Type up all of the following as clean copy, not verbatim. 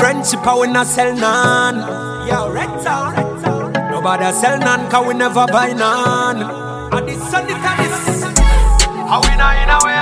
Friendship, I will not sell none. Yo, rector. Nobody sell none, cause we never buy none. And this Sunday tennis. How we not in a way,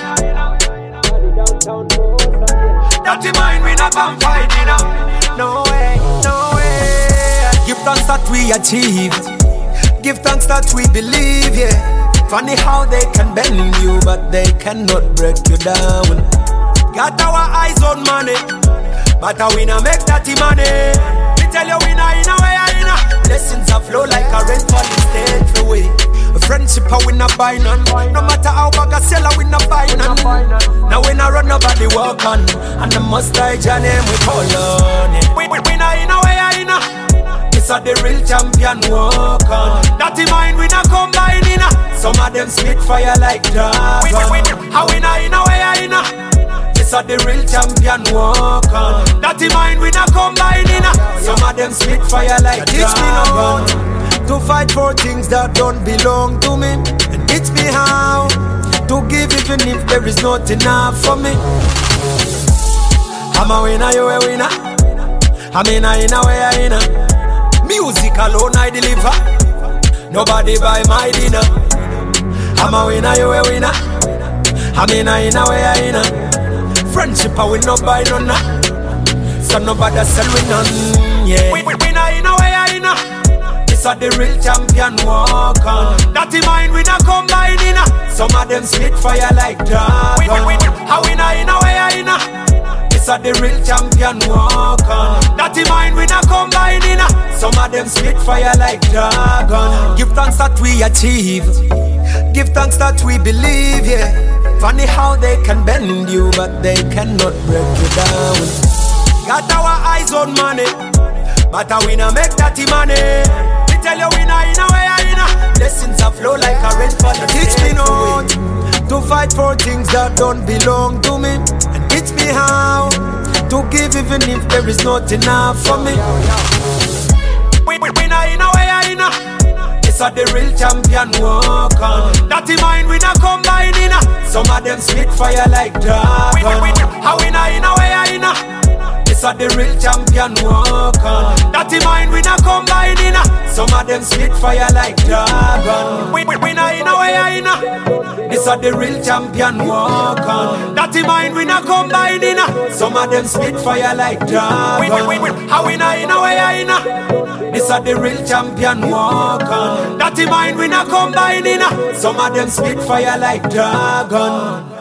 Dirty mind, we not come fight, No way, no way. Give thanks that we achieve. Give thanks that we believe, yeah. Funny how they can bend you, but they cannot break you down. Got our eyes on money, but we not make dirty money. We tell you we not in a way, Blessings are flow like a rain falling straight away. A friendship we not buy none. No matter how bag a seller we not buy none. Now we not run nobody walk on, and the must die your name we call on it. We not in a way, This are the real champion walk on. Dirty mind we not combine in. Some of them spit fire like dragon. How we not in a way, This are the real champion walk on. Dirty mind we not combine in. Some of them spit fire like dragon. To fight for things that don't belong to me, and teach me how to give even if there is not enough for me. I'm a winner, you a winner. I'm in a way, Music alone I deliver. Nobody buy my dinner. I'm a winner, you a winner. I'm in a way, Friendship I will not buy none. So nobody sell we none. Yeah. We not in a way, This are the real champion walk on. Dirty mind we not combine in. Some of them spit fire like dragon. How we not in a way, This are the real champion walk on. Dirty mind we not combine in. Some of them spit fire like dragon. Give thanks that we achieve. Give thanks that we believe, yeah. Funny how they can bend you, but they cannot break you down. Got our eyes on money, but we not make dirty money. Tell you we not in a way, Blessings are flow like a rain fall. Teach me not to fight for things that don't belong to me, and teach me how to give even if there is not enough for me. We not in a way, This are the real champion walk on. Dirty mind we not combine in. Some of them spit fire like dragon. How we not in a way, This are the real champion walk on. Dirty mind we not combine in. Some of them spit fire like dragon. We not in a way, This are the real champion walk on. Dirty mind we not combine in. Some of them spit fire like dragon. How we not in a way, This are the real champion walk on. Dirty mind we not combine in. Some of them spit fire like dragon.